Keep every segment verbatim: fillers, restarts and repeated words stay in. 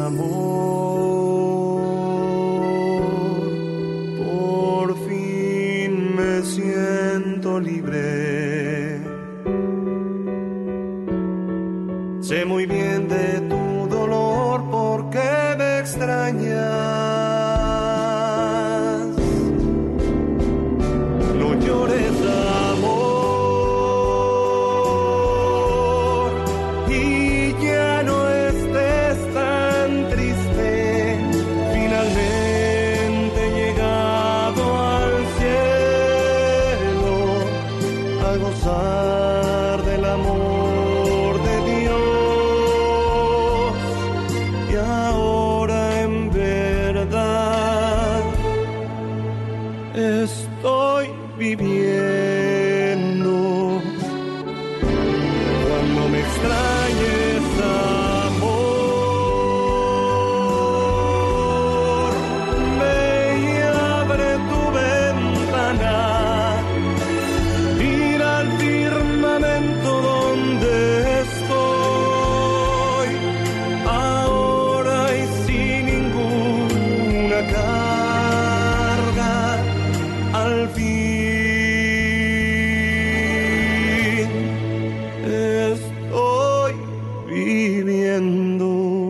amor, por fin me siento libre. Sé muy bien de tu dolor porque me extrañas. No llores, amor, y ya no estés tan triste. Finalmente he llegado al cielo a gozar del amor de Dios. Y ahora en verdad estoy viviendo. Cuando me extrañes, amor, ve y abre tu ventana. Mira al firmamento donde estoy, ahora y sin ninguna carga, al fin estoy viviendo.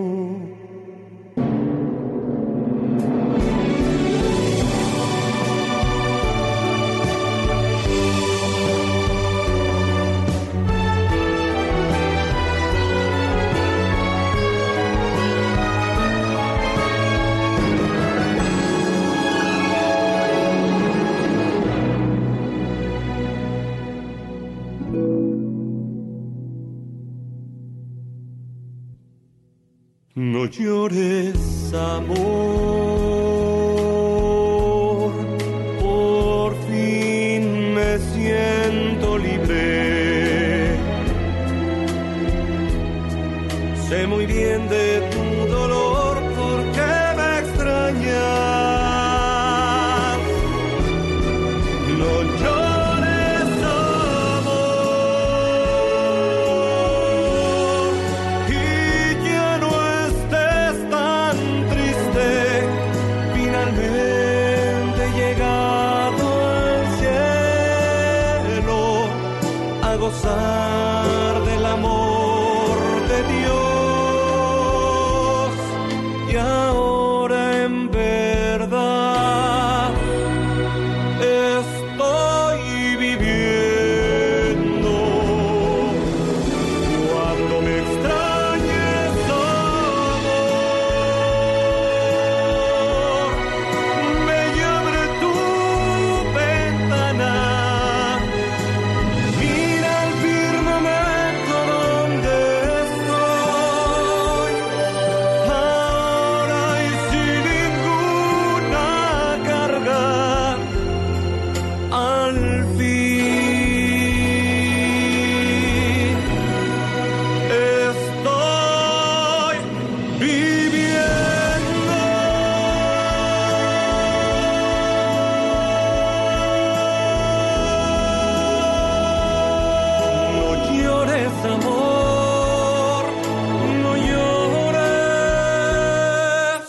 No llores, amor, por fin me siento libre. Sé muy bien de tu dolor porque me extrañas. No llores, amor, y ya no estés tan triste. Finalmente he llegado al cielo a gozar del amor de Dios. Y ahora en verdad estoy viviendo. Cuando me extrañes, amor, ve y abre tu ventana. Mira al firmamento donde estoy, ahora y sin ninguna carga, al fin estoy viviendo. No llores, amor, no llores,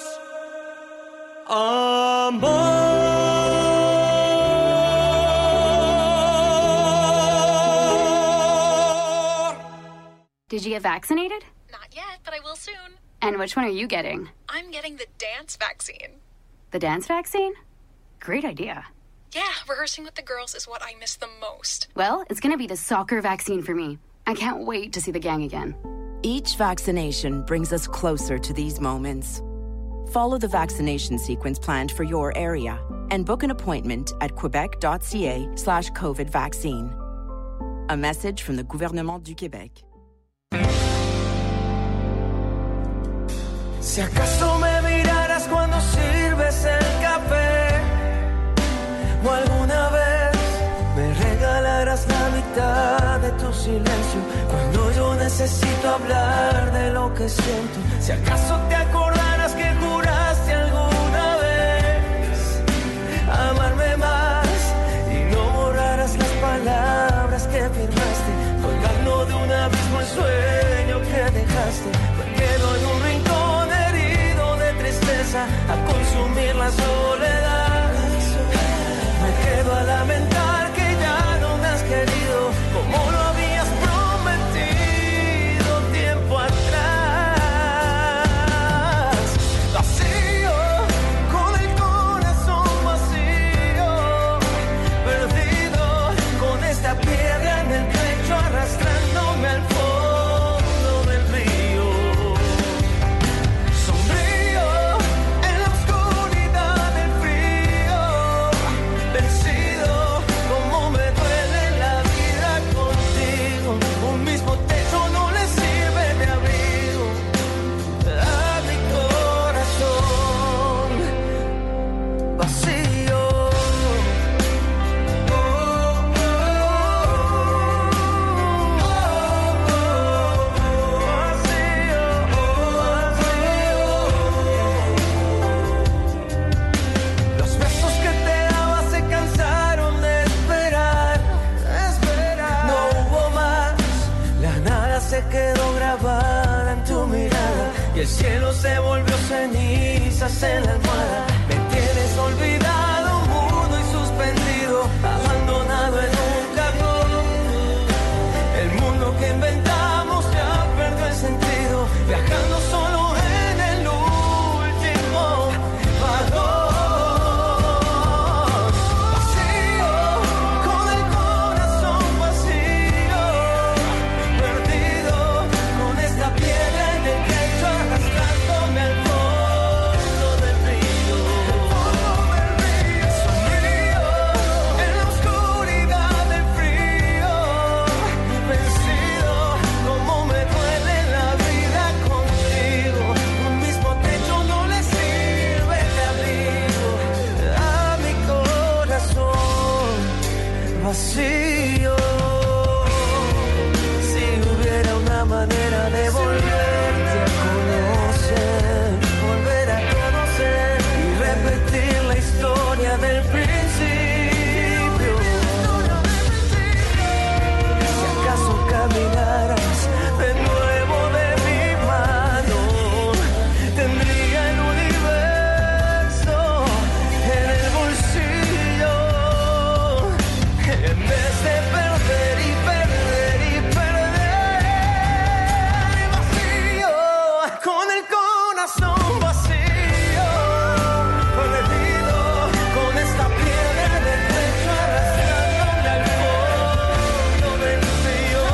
amor. Did you get vaccinated? Not yet, but I will soon. And which one are you getting? I'm getting the dance vaccine. The dance vaccine? Great idea. Yeah, rehearsing with the girls is what I miss the most. Well, it's going to be the soccer vaccine for me. I can't wait to see the gang again. Each vaccination brings us closer to these moments. Follow the vaccination sequence planned for your area and book an appointment at quebec.ca slash COVID vaccine. A message from the Gouvernement du Québec. Si acaso me miraras cuando sirves el café, o alguna vez me regalarás la mitad de tu silencio, cuando yo necesito hablar de lo que siento. Si acaso te acordarás que juraste alguna vez amarme más y no borrarás las palabras que firmaste, colgando de un abismo el sueño que dejaste, porque no hay un rincón herido la soledad. Me quedo a lamentar que ya no me has querido como lo habías prometido tiempo atrás. Vacío, con el corazón vacío, perdido, con esta piedra en el pecho arrastrándome al fondo del río. Sombrío, en la oscuridad del frío, vencido, como me duele la vida contigo. Un mismo techo no le sirve de abrigo a mi corazón vacío. Los besos que te daba se cansaron de esperar, esperar. No hubo más, la nada se quedó grabada en tu mirada y el cielo se volvió cenizas en la almohada. Me tienes olvidado, mudo y suspendido, abandonado en un cajón. El mundo que inventamos ya perdió el sentido, viajando solo en el último vagón. Vacío, con el corazón vacío, perdido, con esta piedra en el pecho arrastrándome al fondo del río. Sombrío, en la oscuridad del frío, vencido, como me duele la vida contigo. Un mismo techo no le sirve de abrigo a mi corazón vacío. Si hubiera una manera de volverte a conocer, volver a conocer y repetir la historia del principio. Si acaso caminaras de nuevo de mi mano, tendría el universo en el bolsillo. En vez de perder y perder y perder, vacío, con el corazón vacío, perdido, con esta piedra en el pecho arrastrándome al fondo del río.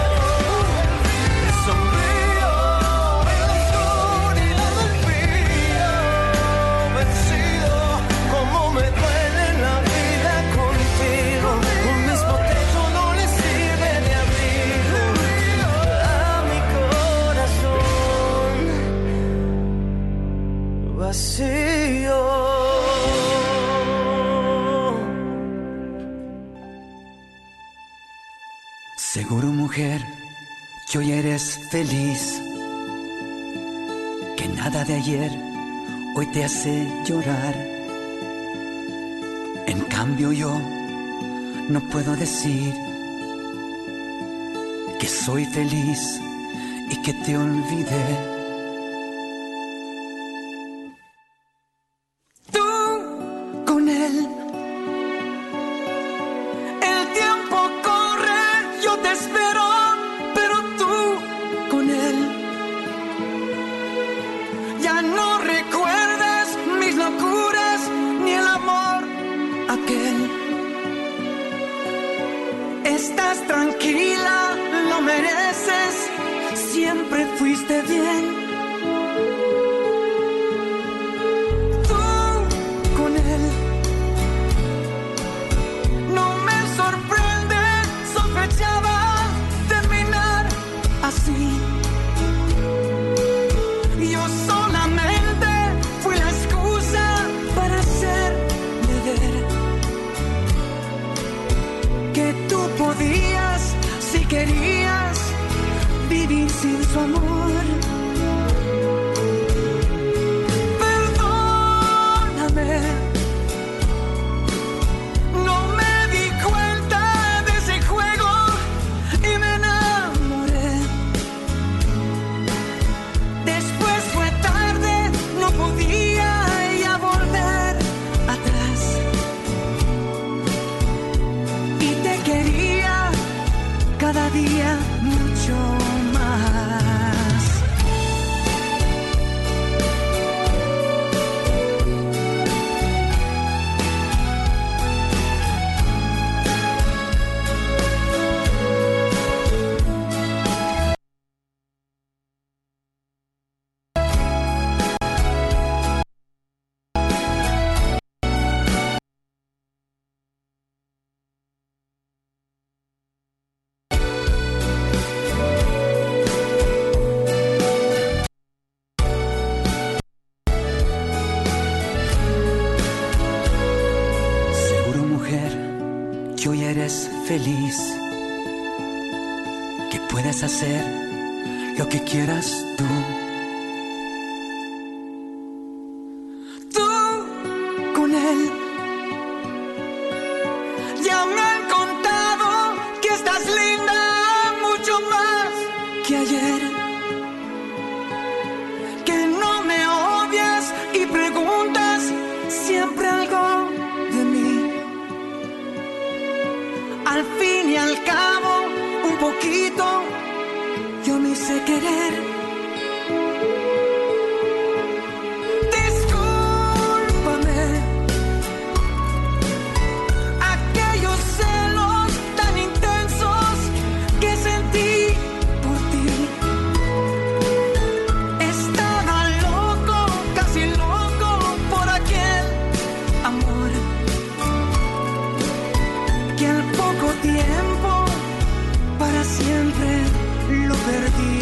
Sombrío, en la oscuridad del frío, vencido, como me duele la vida contigo. Un mismo techo no le sirve de abrigo a mi corazón vacío. Seguro, mujer, que hoy eres feliz, que nada de ayer hoy te hace llorar. En cambio yo no puedo decir que soy feliz y que te olvidé. Tú con él, el tiempo corre, yo te espero, pero tú con él ya no recuerdas mis locuras ni el amor aquel. Estás tranquila, lo mereces, siempre fuiste bien. Tú con él, no me sorprende, sospechaba terminar así. Yo solamente fui la excusa para hacerle ver que tú podías, si querías, vivir sin su amor. feliz, que puedas hacer lo que quieras tú. Tú con él. Ya me han contado que estás linda mucho más que ayer. Que no me odias y preguntas siempre algo de mí. Al fin y al cabo, un poquito yo me hice querer. Discúlpame aquellos celos tan intensos que sentí por ti. Estaba loco, casi loco por aquel amor que al poco tiempo para siempre lo perdí.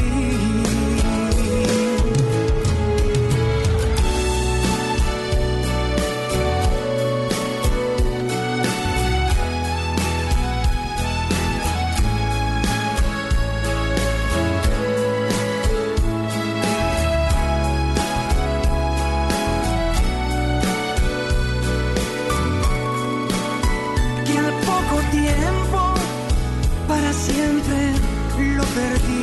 Que al poco tiempo para siempre lo perdí.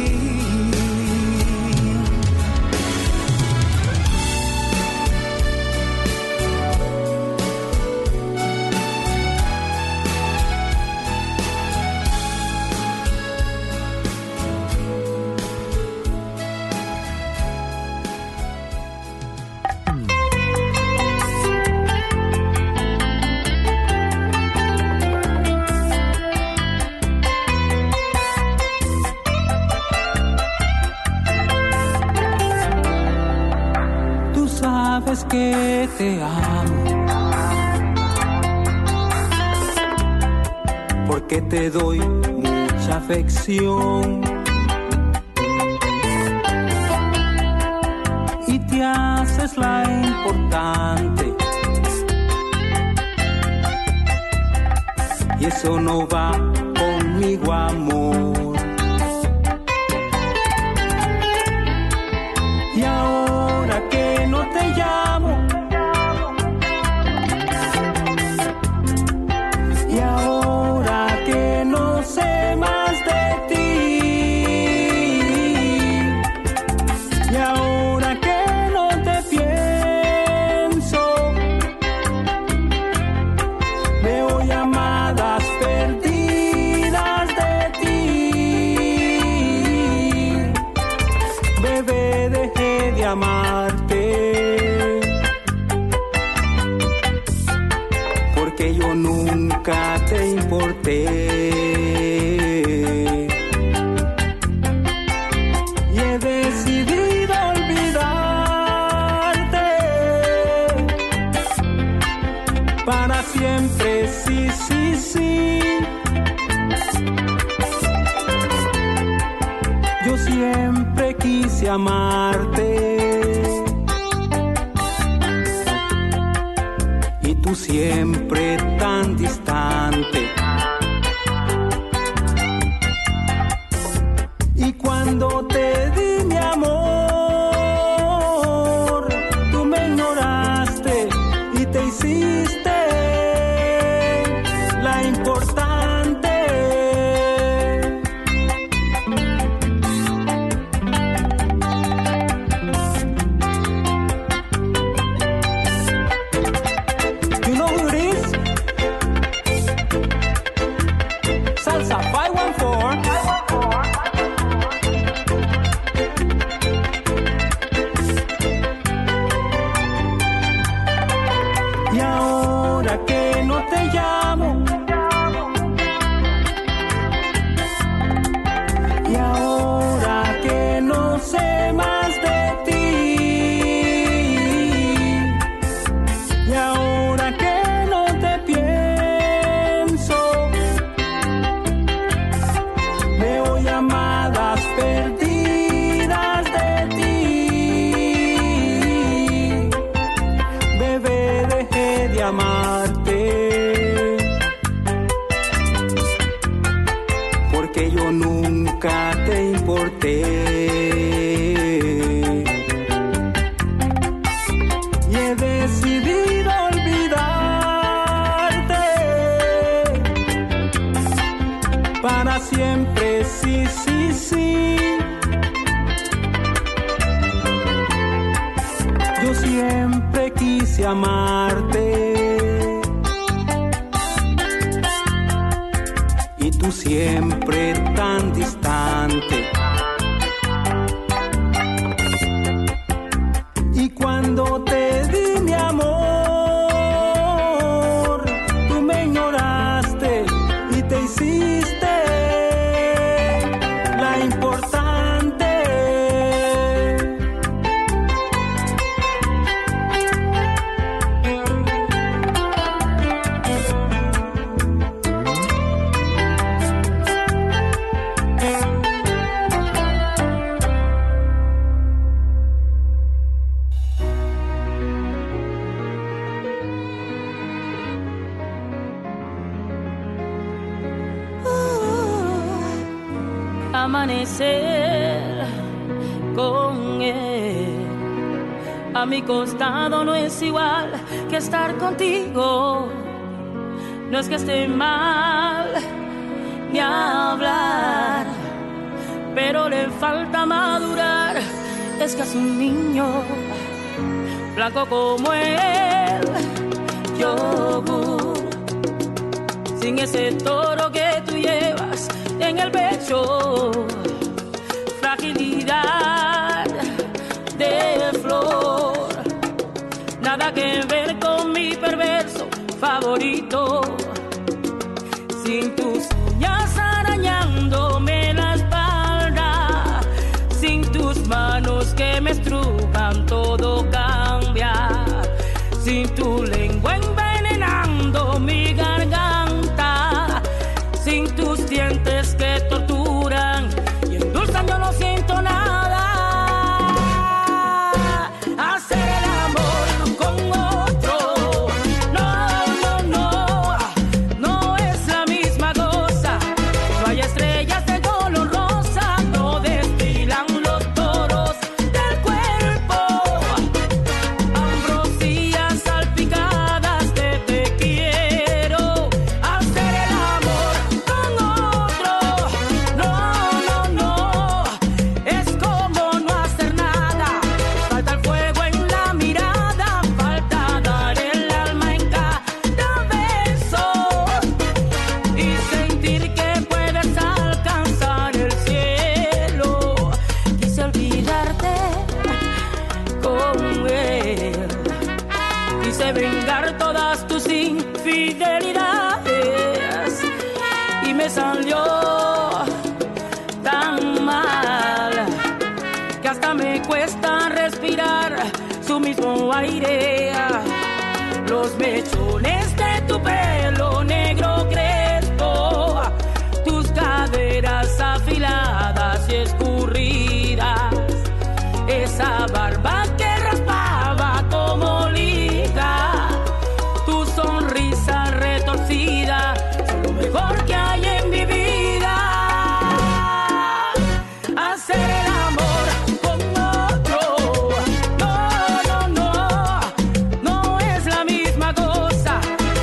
Tú sabes que te amo, porque te doy mucha afección y te haces la importante, y eso no va conmigo, amor. Y ahora que no te llamo, y ahora que no sé más de ti, y ahora que no te pienso, veo llamadas perdidas de ti. Bebé, dejé de amarte, porque yo nunca te importé. Y he decidido olvidarte para siempre, sí, sí, sí. Yo siempre quise amarte y tú siempre tan distante. Y cuando te di mi amor, tú me ignoraste y te hiciste la importante. You know who it is? Salsa five one four. Y ahora que no te llamo, y ahora que no sé más de ti, y ahora que no te pienso, veo llamadas perdidas de ti. Bebé, dejé de amarte, y he decidido olvidarte para siempre, sí, sí, sí. Yo siempre quise amarte y tú siempre tan distante. Y cuando te di mi amor, tú me ignoraste y te hiciste la importante. Amanecer con él a mi costado no es igual que estar contigo. No es que esté mal ni hablar, pero le falta madurar. Es que es un niño blanco como el yogur, sin ese toro que tú llevas en el pecho, fragilidad de flor, nada que ver con mi perverso favorito, sin tus uñas arañándome la espalda, sin tus manos que me estrujan, todo cambia, sin tu lengua envenenando mi garganta, sin tus dientes que torturan y endulzan, yo no siento nada. Hacer el amor con otro, no, no, no, no es la misma cosa. No hay estrellas de color rosa, no desfilan los toros del cuerpo. Ambrosías salpicadas de te quiero. Hacer el amor con otro, no, no, no, es como no hacer nada. Falta el fuego en la mirada, falta dar el alma en cada beso y sentir que puedes alcanzar el cielo. Quise olvidarte con él, quise vengar todas tus infidelidades y me salió tan mal que hasta me cuesta respirar su mismo aire. Los mechones de tu pelo negro crespo, tus caderas afiladas y escurridas, esa barba que raspaba como liga, tu sonrisa retorcida, son lo mejor que hay en mi vida. Hacer el amor con otro, no, no, no, no es la misma cosa.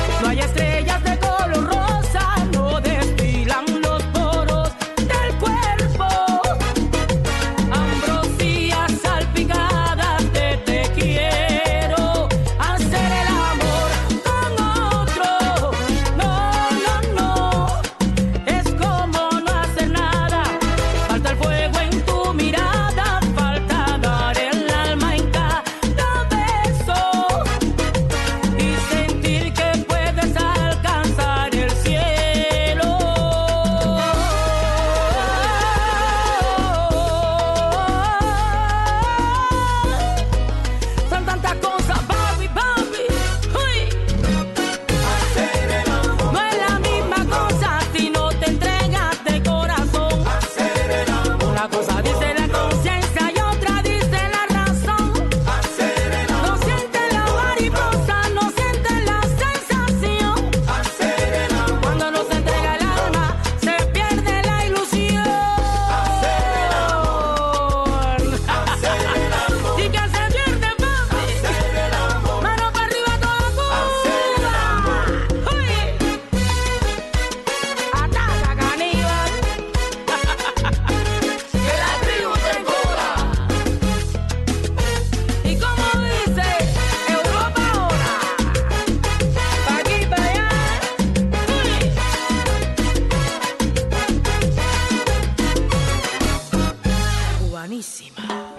buenísima.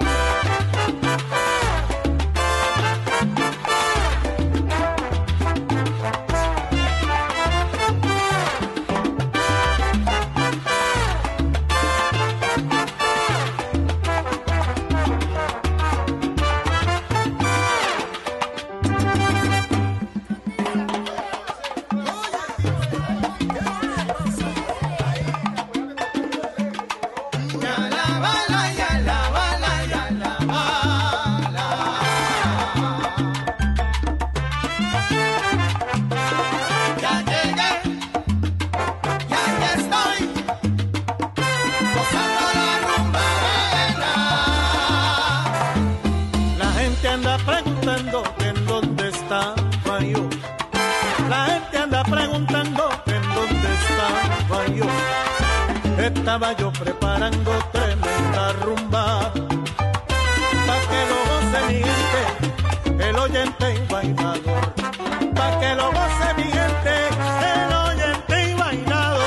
Estaba yo preparando tremenda rumba pa' que lo goce mi gente, el oyente y bailador, pa' que lo goce mi gente, el oyente y bailador.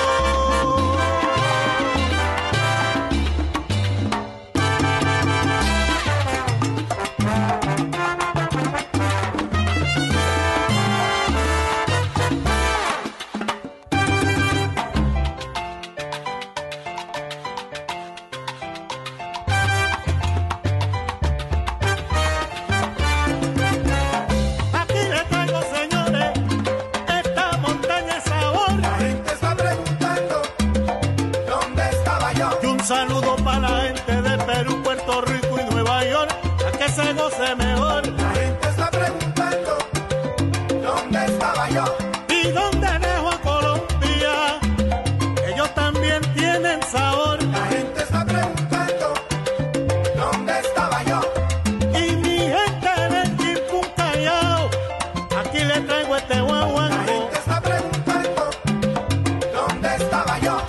Saludo para la gente de Perú, Puerto Rico y Nueva York, a que se goce mejor. La gente está preguntando dónde estaba yo y dónde dejo a Colombia. Ellos también tienen sabor. La gente está preguntando dónde estaba yo y mi gente del Chimpún Callao. Aquí le traigo este guaguanco. La gente está preguntando dónde estaba yo.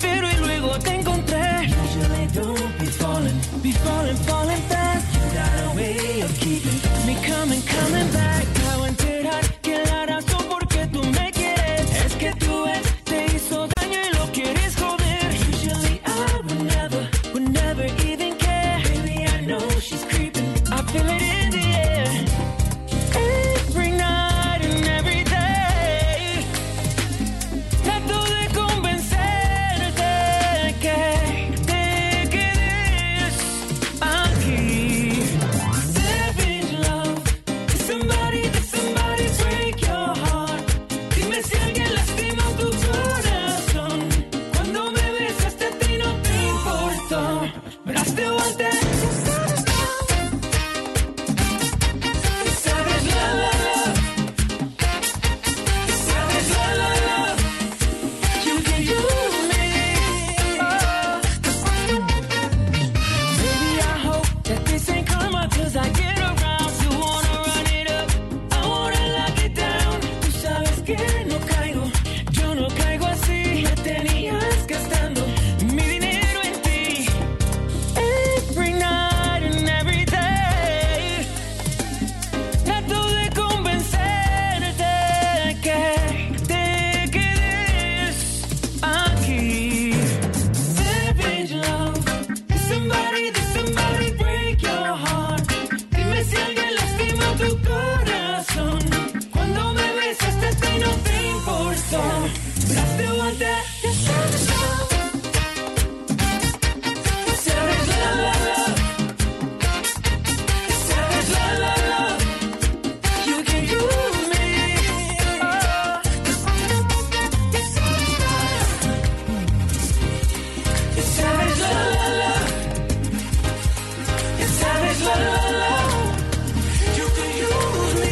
pero y luego te encontré. Usually don't be falling, be falling, falling fast. You got a way of keeping me coming, coming back. Acabo de enterar que la razón por qué tú me quieres es que tu ex te hizo daño y lo quieres joder. Usually I would never, would never even care. Baby, I know she's creeping, I feel it in the air. Every night and every day trato de convencerte que te quedes aquí. Savage love, did somebody, did somebody break your heart? Dime si alguien lastimó tu corazón. Cuando me besaste a ti no te importó, but I still want that. Savage love, love, love. Savage love, love, love. You can use me. Oh. Baby, I hope that this ain't karma, 'cause I get around to wanna run it up. I wanna lock it down. Tú sabes que no caigo, yo no caigo así. Me tenías gastando mi dinero en ti. Every night and every day trato de convencerte que te quedes aquí. Savage love, did somebody, did somebody break your heart? Dime si alguien lastimó tu corazón. Cuando me besaste a ti no te importó, but I still want that. Your savage love. Savage love, love, love. Savage love, love, love. You can use me. Oh. Your savage love, love, love. Your savage love, love, love. You can use me.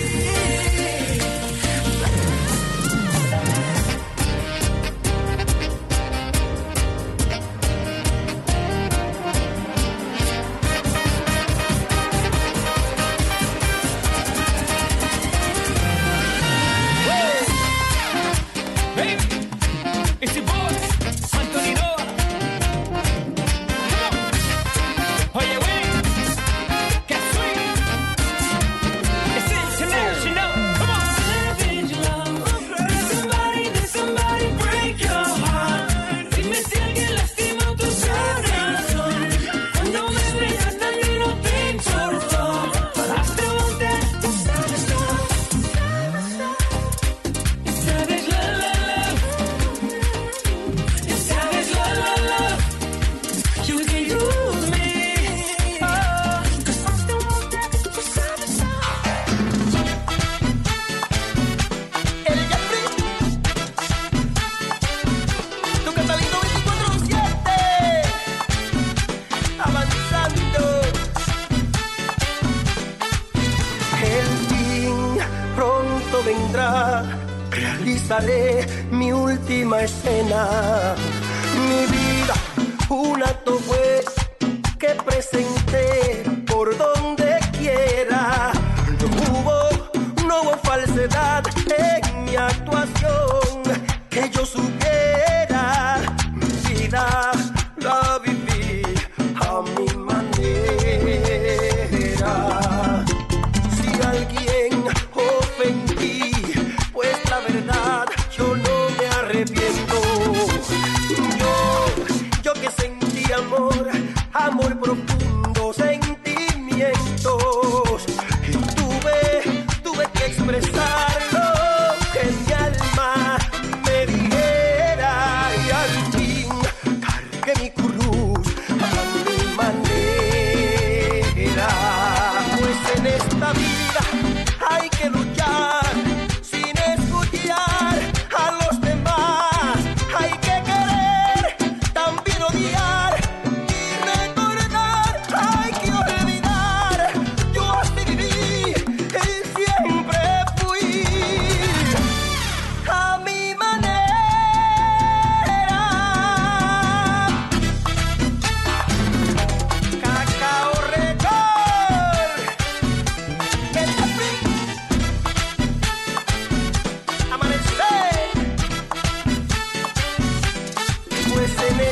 Baby, it's your boy, Anthony Noah. Come on. Oye, güey, que sweet. It's international. Come on. Savage love. Did somebody, did somebody break your heart? Dime si alguien lastimó tu corazón. Cuando me besaste a ti no te importó, but I still want that. Your savage love. Your savage love, love, love. Your savage love, love, love. You can use me. Oh, 'cause I still want that. Your savage love. El Jeffrey, tu Catalino veinticuatro siete, avanzando. El fin pronto vendrá, realizaré mi última escena. Mi vida, un acto pues que presenté por donde quiera. No hubo, no hubo falsedad en mi actuación, que yo supiera. Mi vida la viví a mi manera. Si alguien ofendí, pues la verdad yo no me arrepiento. Yo, yo que sentí amor, amor profundo, sentimientos. Y tuve, tuve que expresar lo que mi alma me dijera. Y al fin cargué mi cruz a mi manera. Pues en esta vida hay que luchar sin escuchar a los demás. Hay que querer, también odiar y recordar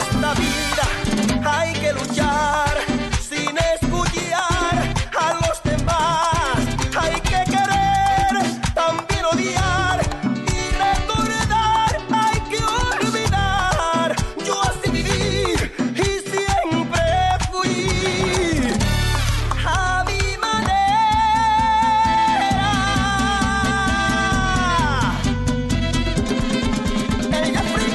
esta vida hay que luchar sin escuchar a los demás. Hay que querer, también odiar y recordar. Hay que olvidar. Yo así viví y siempre fui a mi manera. Ella fue.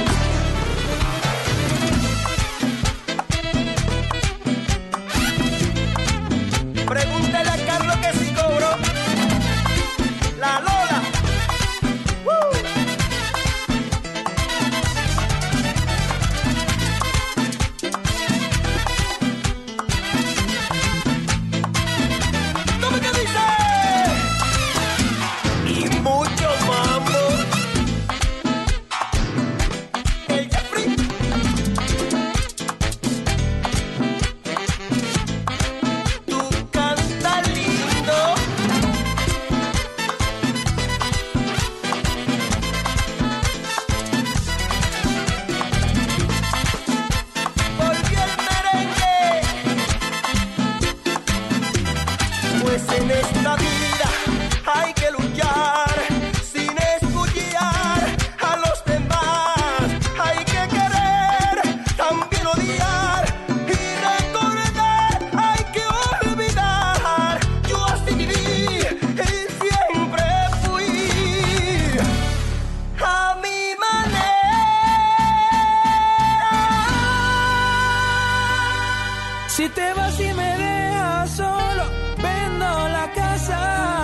Pregúntale a Carlos que si cobró. La Lola. ¡Woo! ¿Cómo que dice? Y mucho mambo. El Jeffrey. Tú cantas lindo. Volvió el merengue. Pues en esta vida hay que luchar sin escuchar a los demás. Hay que querer, también odiar y recordar. Hay que olvidar. Yo así viví y siempre fui a mi manera. Si te vas y me dejas solo, vendo la casa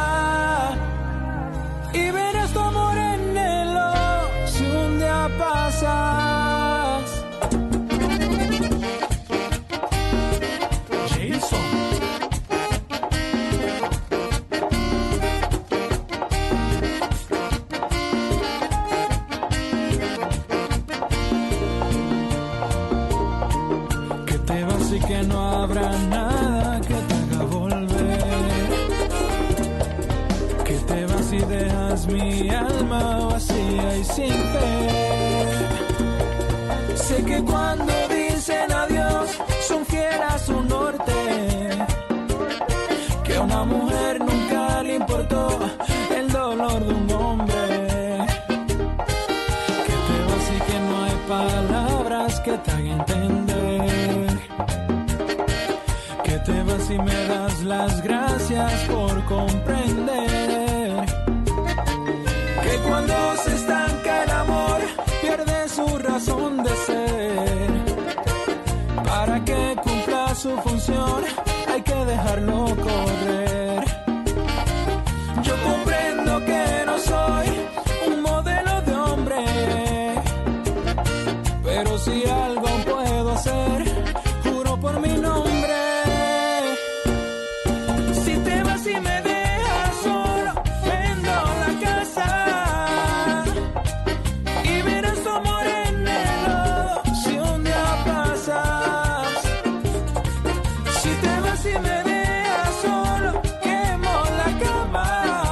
y verás tu amor en el lodo si un día pasas. Jason. Que te vas y que no habrá nada que te haga volver. Que te vas y dejas mi alma vacía y sin fe. Sé que cuando dicen adiós son fieles a su norte. Que a una mujer nunca le importó el dolor de un hombre. Que te vas y que no hay palabras que te hagan entender. Que te vas y me das las gracias por comprender. Que cuando se estanca el amor pierde su razón de ser. Para que cumpla su función hay que dejarlo correr. Yo comprendo que no soy un modelo de hombre, pero si algo puedo hacer, juro por mi nombre. Si te vas y me dejas solo, vendo la casa y verás tu amor en el lodo si un día pasas. Si te vas y me dejas solo, quemo la cama.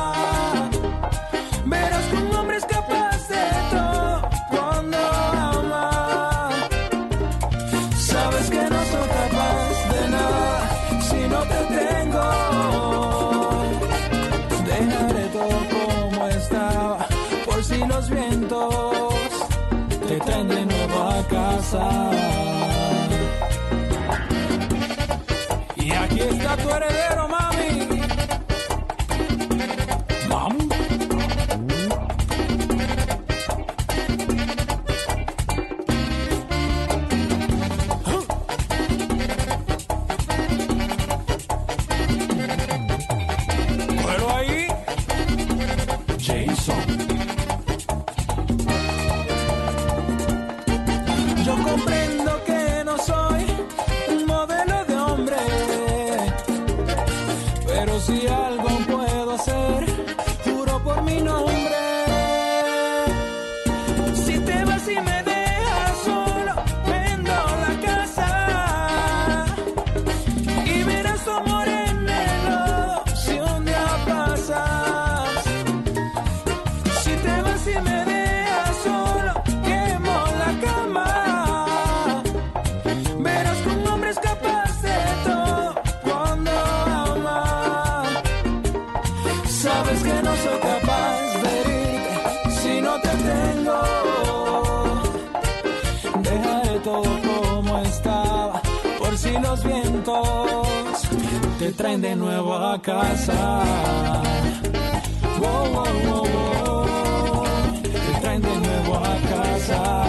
Verás que un hombre es capaz de todo cuando ama. Sabes que no soy capaz de nada si no te tengo. Dejaré todo como estaba por si los vientos te traen de nuevo a casa. Y aquí está tu heredero, mami. Mami. Cógelo ahí. Jason. Yo comprendo que no soy un modelo de hombre, como estaba, por si los vientos te traen de nuevo a casa. Wow, wow, wow, wow, te traen de nuevo a casa.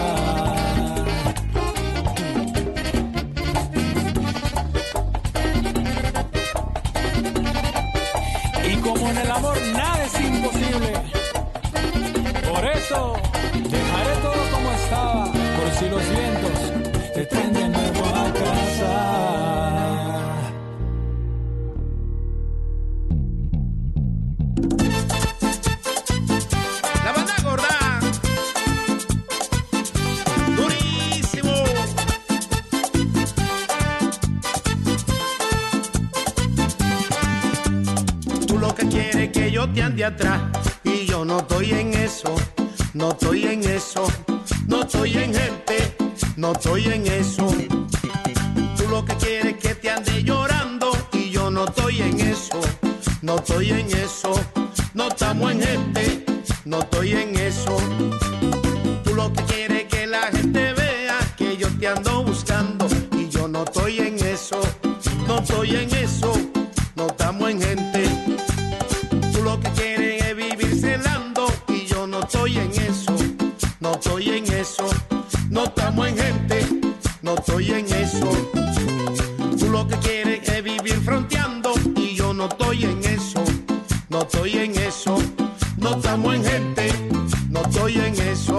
Y como en el amor nada es imposible, por eso dejaré todo como estaba, por si los vientos te traen de nuevo a casa. La banda gorda, durísimo. Tú lo que quieres que yo te ande atrás y yo no estoy en eso. No estoy en eso, no estoy en gente, no estoy en eso. Tú lo que quieres es que te ande llorando y yo no estoy en eso, no estoy en eso. No estamos en gente, no estoy en eso. Tú lo que quieres es que la gente vea que yo te ando buscando y yo no estoy en eso, no estoy en eso. No estamos en gente. Tú lo que quieres es vivir celando y yo no estoy en eso, no estoy en eso. No estamos en gente, no estoy en eso. Tú lo que quieres es vivir fronteando y yo no estoy en eso, no estoy en eso. No estamos en gente, no estoy en eso.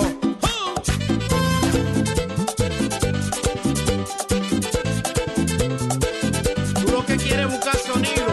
Tú lo que quieres es buscar sonido.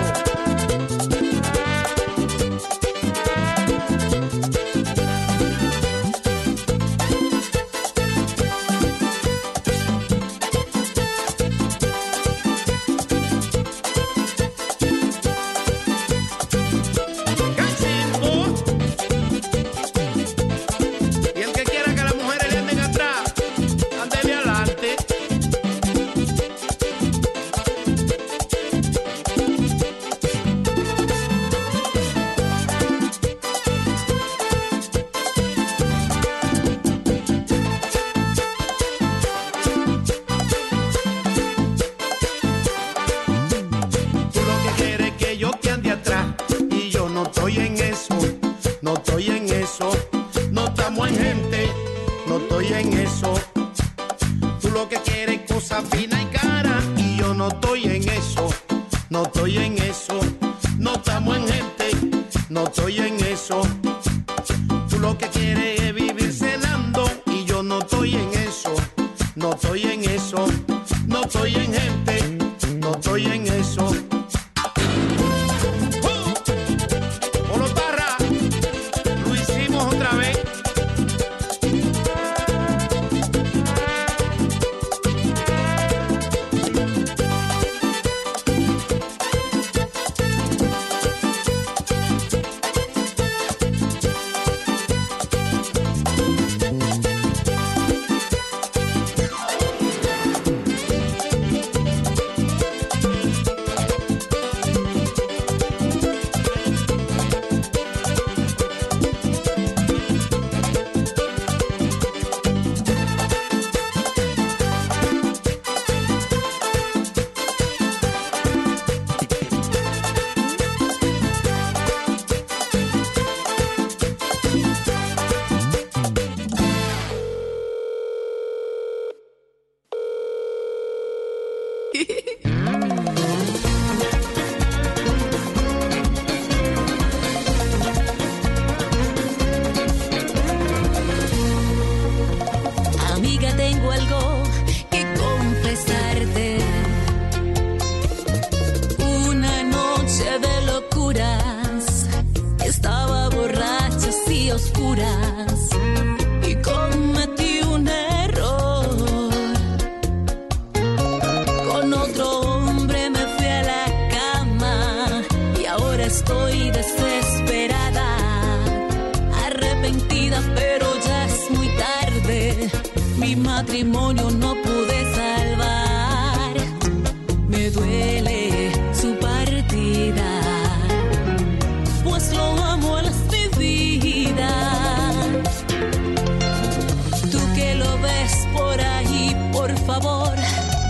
Tú que lo ves por ahí, por favor,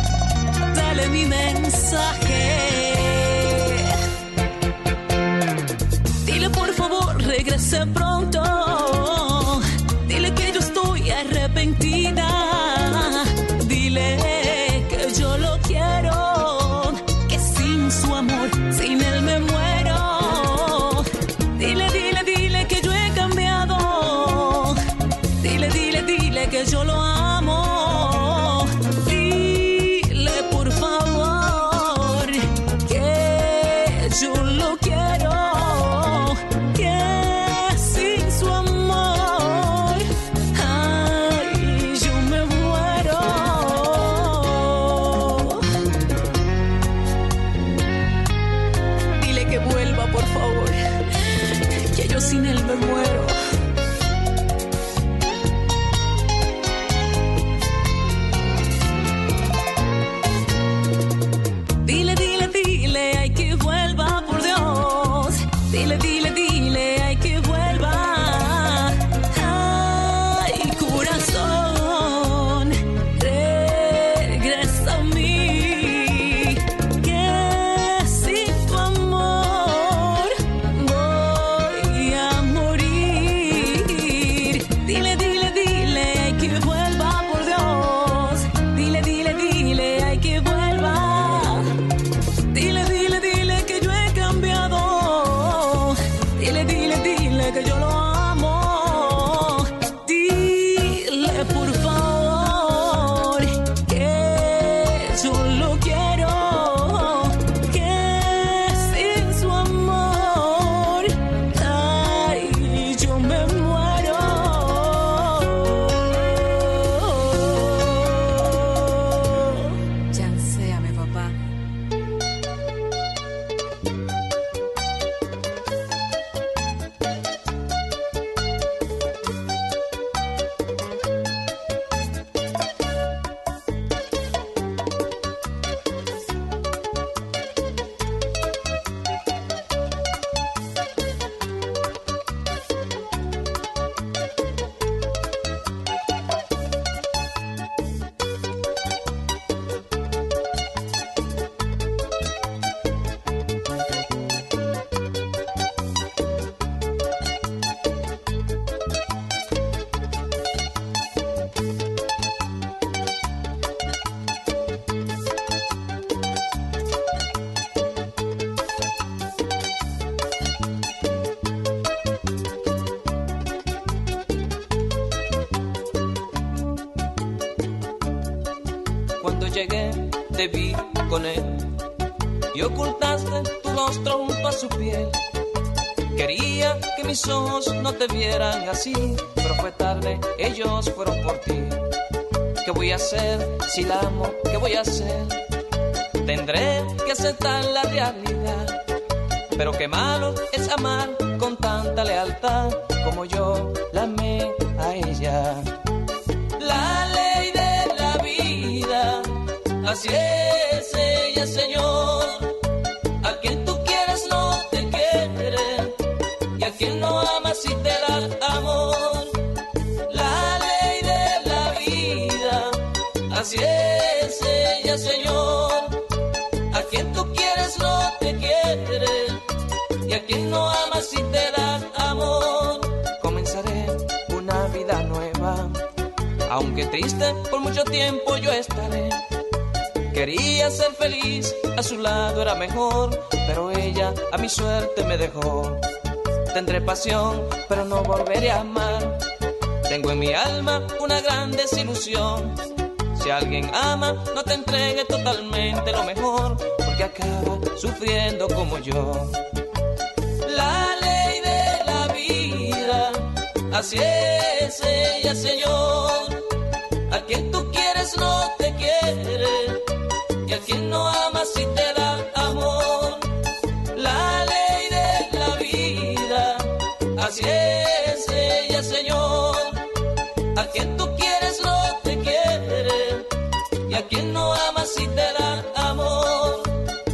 dile mi mensaje. Dile por favor regrese pronto. Dile que yo estoy arrepentida. Dile que yo lo quiero, que sin su amor, sin él me muero. Dile, dile, dile que yo he cambiado. Dile, dile, dile que yo lo amo. Dile por favor que yo lo quiero, que sin su amor, ay, yo me muero. Dile que vuelva por favor, que yo sin él me muero. Dile, dile, dile, ay, que vuelva por Dios. Dile, dile, dile, ay, que vuelva. Ay, corazón, regresa a mí, que sin tu amor voy a morir. Dile, dile, dile, ay, que vuelva por Dios. Dile, dile, dile, ay, que vuelva. Dile, dile, dile que yo he cambiado. Dile, dile, dile que yo lo amo. Dile por favor que yo lo quiero, que sin su amor, ay, yo me muero. Chanceame, papá. Cuando llegué te vi con él y ocultaste tu rostro junto a su piel. Quería que mis ojos no te vieran así, pero fue tarde, ellos fueron por ti. ¿Qué voy a hacer si la amo? ¿Qué voy a hacer? Tendré que aceptar la realidad, pero qué malo es amar con tanta lealtad como yo la amé a ella. La ley de la vida, así es ella, Señor. A quien tú quieres no te quiere, y a quien no amas sí te da amor. La ley de la vida, así es ella, Señor. A quien tú quieres no te quiere, y a quien no amas sí te da amor. Comenzaré una vida nueva, aunque triste por mucho tiempo yo estaré. Quería ser feliz, a su lado era mejor, pero ella a mi suerte me dejó. Tendré pasión, pero no volveré a amar. Tengo en mi alma una gran desilusión. Si alguien ama, no te entregue totalmente lo mejor, porque acaba sufriendo como yo. La ley de la vida, así es ella, Señor. A quien tú quieres no te quiere, y a quien no amas sí te da amor. La ley de la vida, así es ella, Señor. A quien tú quieres no te quiere, y a quien no amas sí te da amor.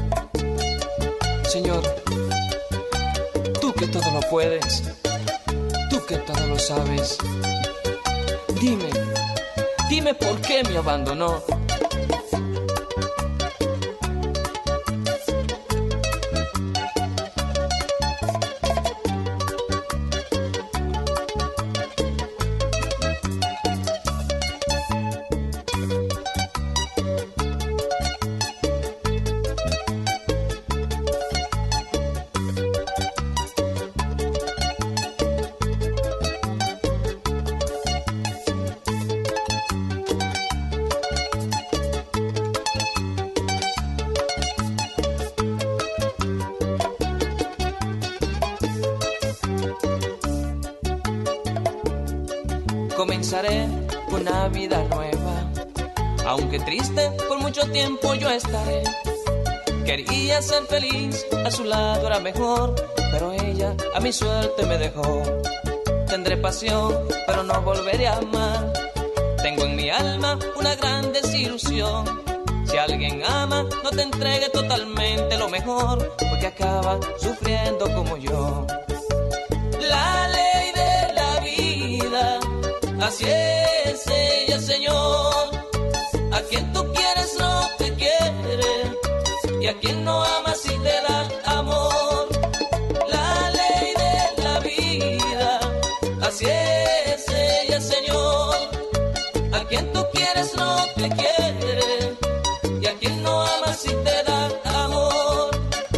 Señor, tú que todo lo puedes, tú que todo lo sabes, dime, dime por qué me abandonó. comenzaré una vida nueva. Aunque triste, por mucho tiempo yo estaré. Quería ser feliz, a su lado era mejor, pero ella a mi suerte me dejó. Tendré pasión, pero no volveré a amar. Tengo en mi alma una gran desilusión. Si alguien ama, no te entregue totalmente lo mejor, porque acaba sufriendo como yo. La ley de la vida, así es ella, Señor. A quien tú quieres no te quiere, y a quien no amas sí te da amor. La ley de la vida, así es ella, Señor. A quien tú quieres no te quiere, y a quien no amas sí te da amor.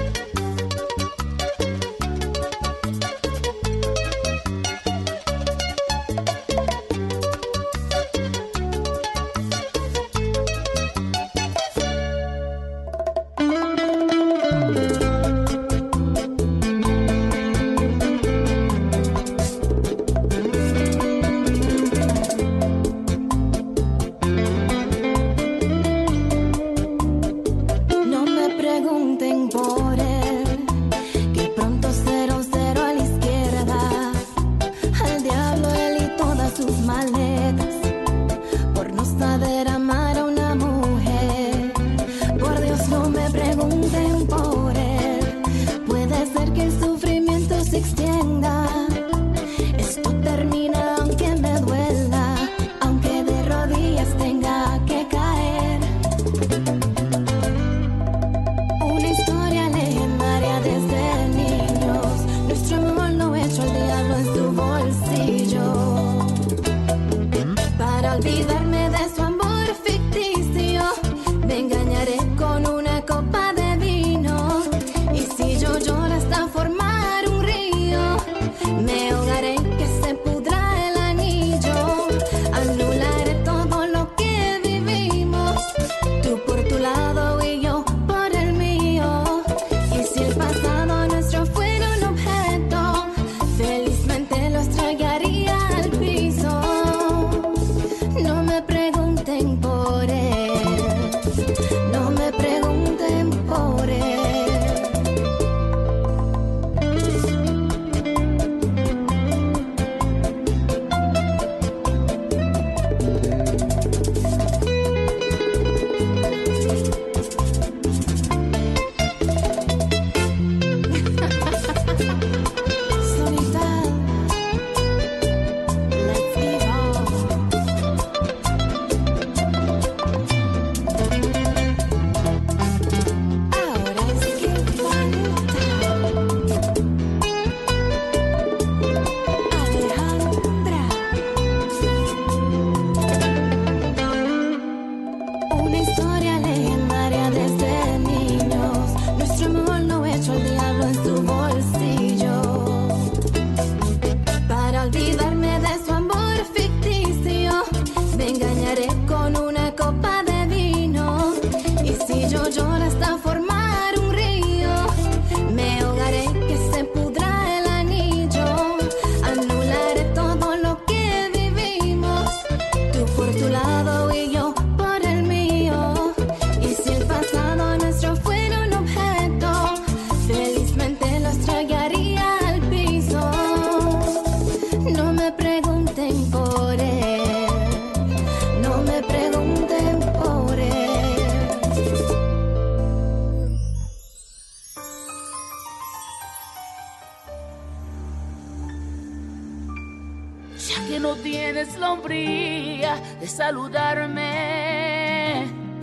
Saludarme,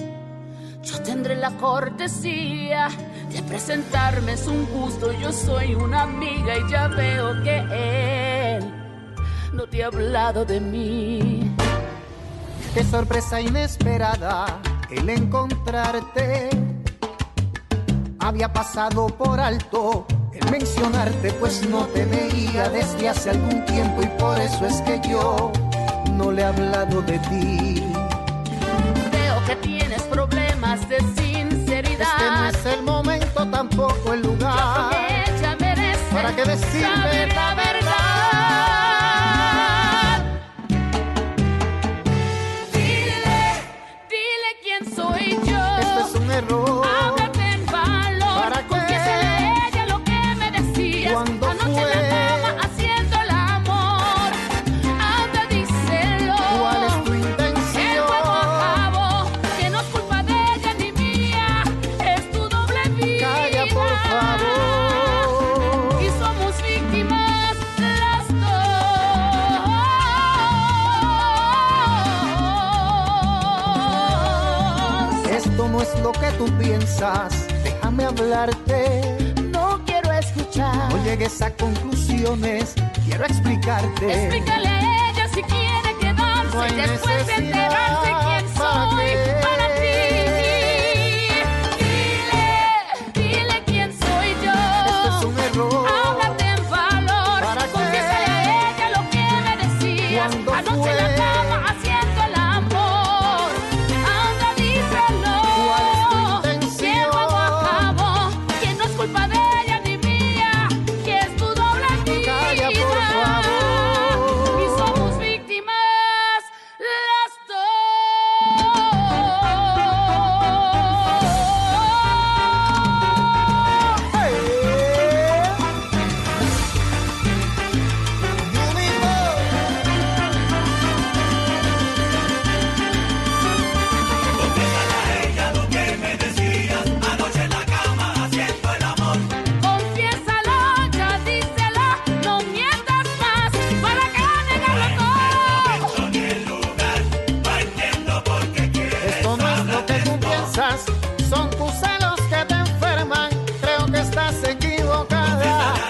yo tendré la cortesía de presentarme, es un gusto, yo soy una amiga y ya veo que él no te ha hablado de mí. Qué sorpresa inesperada el encontrarte, había pasado por alto el mencionarte, pues no te veía desde hace algún tiempo y por eso es que yo no le he hablado de ti. Veo que tienes problemas de sinceridad. Este no es el momento, tampoco el lugar. Ella merece para que decirme saber la verdad. Esto no es lo que tú piensas, déjame hablarte. No quiero escuchar. No llegues a conclusiones, quiero explicarte. Explícale a ella si quiere quedarse No hay después de necesidad enterarse quién para soy que- para ti. Dile, dile quién soy yo. Esto es un error. Háblate en valor. ¿Para qué? Confiésale a ella lo que me decías. ¿Cuándo Anoche en la fue? cama haciendo el amor. Anda, díselo. ¿Cuál es tu intención? Que luego acabó. Que no es culpa de ella ni mía. Que es tu doble vida. Calla, por favor. Y somos víctimas las Confiésalo, ya díselo, no mientas más. ¿Para qué negarlo todo? Esto no es lo que tú piensas, son tus celos que te enferman. Creo que estás equivocada.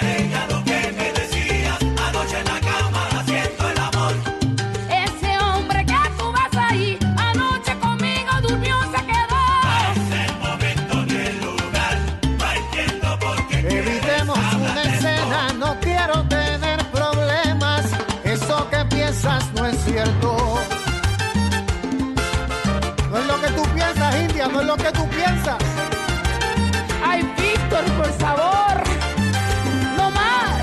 Ese hombre que tú vas ahí, anoche conmigo durmió, se quedó. Evitemos una escena, no quiero tener problemas. Eso que piensas no es cierto. No es lo que tú piensas, India, no es lo que tú piensas. Ay, Víctor, por favor, no más.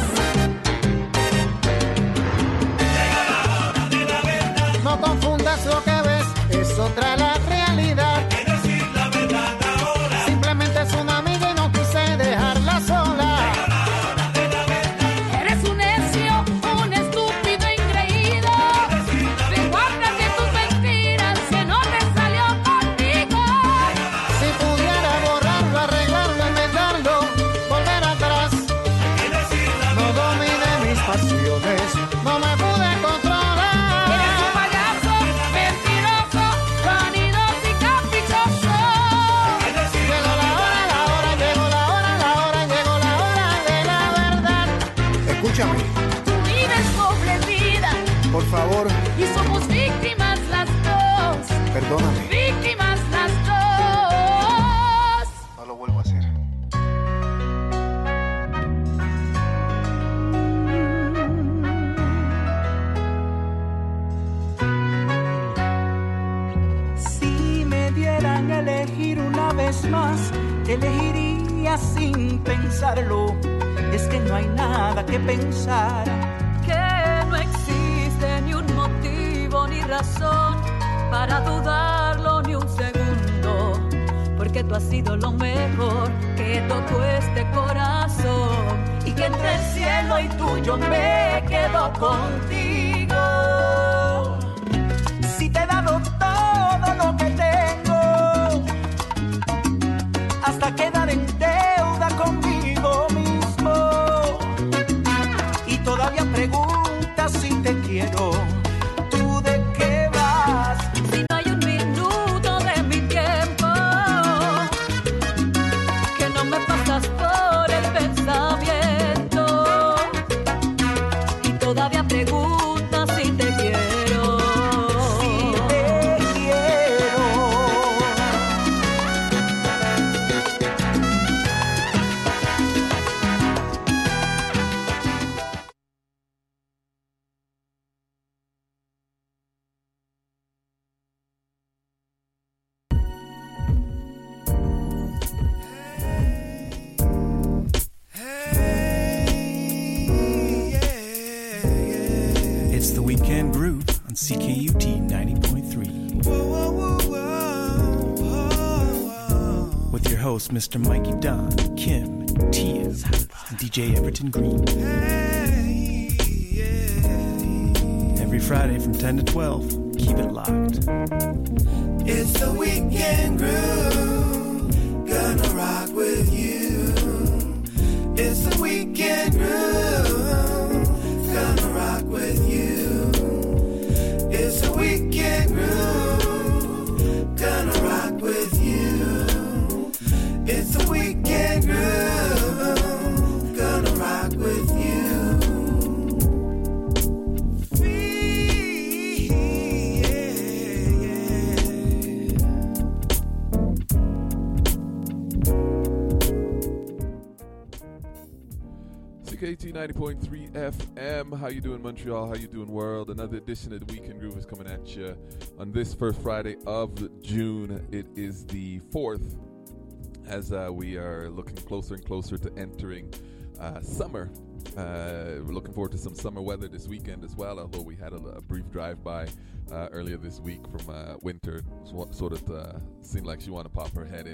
No confundas lo que ves, es otra la realidad. Simplemente es una amiga y no quise dejarla sola. Eres un necio, un estúpido increído. Recuérdate tus mentiras, que no te salió contigo. Si pudiera borrarlo, arreglarlo, enmendarlo, volver atrás. No domine mis pasiones, no me pude controlar. Eres un payaso, mentiroso, vanidoso y caprichoso. Llegó la hora, la hora, llegó la hora, la hora, llegó la hora de la verdad. Escúchame, Tú vives doble vida por favor, y somos víctimas las dos. perdóname. Víctimas las dos. No lo vuelvo a hacer. Si me dieran a elegir una vez más, elegiría sin pensarlo. Es que no hay nada que pensar. Que no existe ni un motivo ni razón para dudarlo ni un segundo, porque tú has sido lo mejor que tocó este corazón, y que entre el cielo y tuyo me quedo contigo. Si te he dado todo lo que tengo, hasta quedar en deuda conmigo mismo, y todavía preguntas si te quiero. ¿Tú de qué vas? Si no hay un minuto de mi tiempo que no me pasas por el pensamiento, y todavía preguntas si te quiero. Si te quiero. It's the Weekend Groove on C K U T ninety point three. With your host, Mister Mikey Don, Kim, Tia, and D J Everton Green. Every Friday from ten to twelve, keep it locked. It's the Weekend Groove, gonna rock with you. It's the Weekend Groove, gonna rock with you. It's the Weekend Groove, gonna rock with you. K T ninety point three F M. How you doing, Montreal? How you doing, world? Another edition of the Weekend Groove is coming at you on this first Friday of June. It is the fourth, as uh, we are looking closer and closer to entering uh, summer. Uh, we're looking forward to some summer weather this weekend as well, although we had a, a brief drive-by uh, earlier this week from uh, winter. So, sort of uh, seemed like she wanted to pop her head in